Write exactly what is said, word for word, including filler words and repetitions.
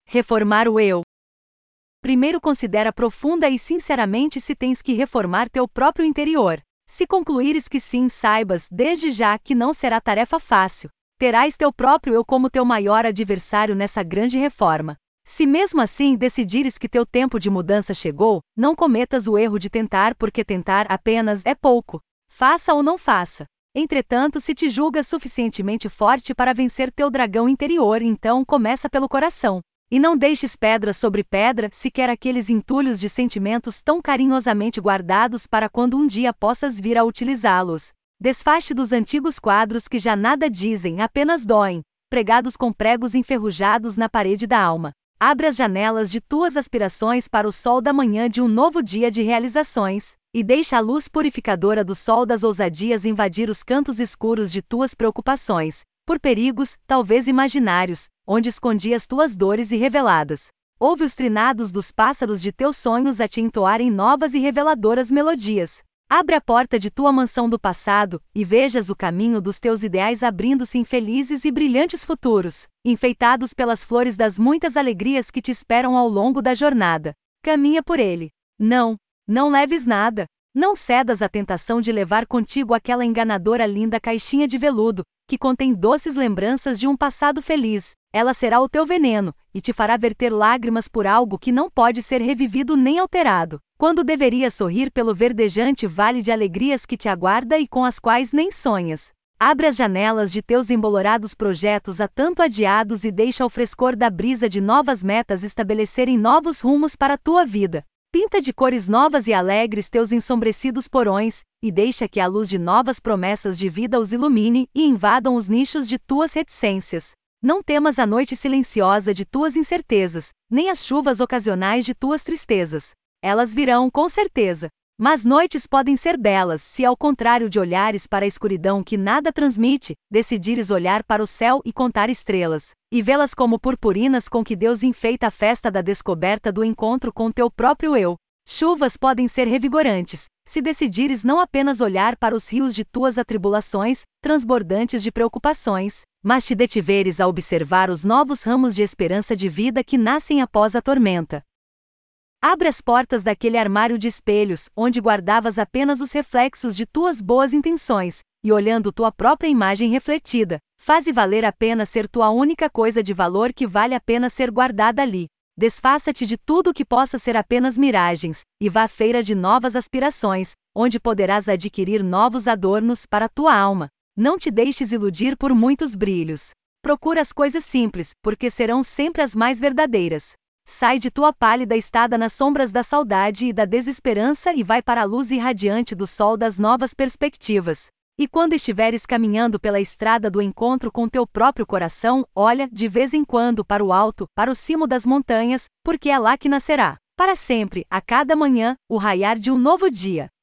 Reformar o eu. Primeiro considera profunda e sinceramente se tens que reformar teu próprio interior. Se concluíres que sim, saibas, desde já, que não será tarefa fácil. Terás teu próprio eu como teu maior adversário nessa grande reforma. Se mesmo assim decidires que teu tempo de mudança chegou, não cometas o erro de tentar porque tentar apenas é pouco. Faça ou não faça. Entretanto, se te julgas suficientemente forte para vencer teu dragão interior, então começa pelo coração. E não deixes pedra sobre pedra, sequer aqueles entulhos de sentimentos tão carinhosamente guardados para quando um dia possas vir a utilizá-los. Desfaste dos antigos quadros que já nada dizem, apenas doem, pregados com pregos enferrujados na parede da alma. Abre as janelas de tuas aspirações para o sol da manhã de um novo dia de realizações, e deixa a luz purificadora do sol das ousadias invadir os cantos escuros de tuas preocupações, por perigos, talvez imaginários, onde escondias tuas dores irreveladas. Ouve os trinados dos pássaros de teus sonhos a te entoarem novas e reveladoras melodias. Abre a porta de tua mansão do passado, e vejas o caminho dos teus ideais abrindo-se em felizes e brilhantes futuros, enfeitados pelas flores das muitas alegrias que te esperam ao longo da jornada. Caminha por ele. Não, não leves nada. Não cedas à tentação de levar contigo aquela enganadora linda caixinha de veludo, que contém doces lembranças de um passado feliz. Ela será o teu veneno, e te fará verter lágrimas por algo que não pode ser revivido nem alterado, quando deverias sorrir pelo verdejante vale de alegrias que te aguarda e com as quais nem sonhas. Abre as janelas de teus embolorados projetos há tanto adiados e deixa o frescor da brisa de novas metas estabelecerem novos rumos para a tua vida. Pinta de cores novas e alegres teus ensombrecidos porões, e deixa que a luz de novas promessas de vida os ilumine e invadam os nichos de tuas reticências. Não temas a noite silenciosa de tuas incertezas, nem as chuvas ocasionais de tuas tristezas. Elas virão, com certeza. Mas noites podem ser belas se, ao contrário de olhares para a escuridão que nada transmite, decidires olhar para o céu e contar estrelas, e vê-las como purpurinas com que Deus enfeita a festa da descoberta do encontro com teu próprio eu. Chuvas podem ser revigorantes, se decidires não apenas olhar para os rios de tuas atribulações, transbordantes de preocupações, mas te detiveres a observar os novos ramos de esperança de vida que nascem após a tormenta. Abre as portas daquele armário de espelhos, onde guardavas apenas os reflexos de tuas boas intenções, e olhando tua própria imagem refletida, faze valer a pena ser tua única coisa de valor que vale a pena ser guardada ali. Desfaça-te de tudo que possa ser apenas miragens, e vá à feira de novas aspirações, onde poderás adquirir novos adornos para tua alma. Não te deixes iludir por muitos brilhos. Procura as coisas simples, porque serão sempre as mais verdadeiras. Sai de tua pálida estada nas sombras da saudade e da desesperança e vai para a luz irradiante do sol das novas perspectivas. E quando estiveres caminhando pela estrada do encontro com teu próprio coração, olha, de vez em quando, para o alto, para o cimo das montanhas, porque é lá que nascerá, para sempre, a cada manhã, o raiar de um novo dia.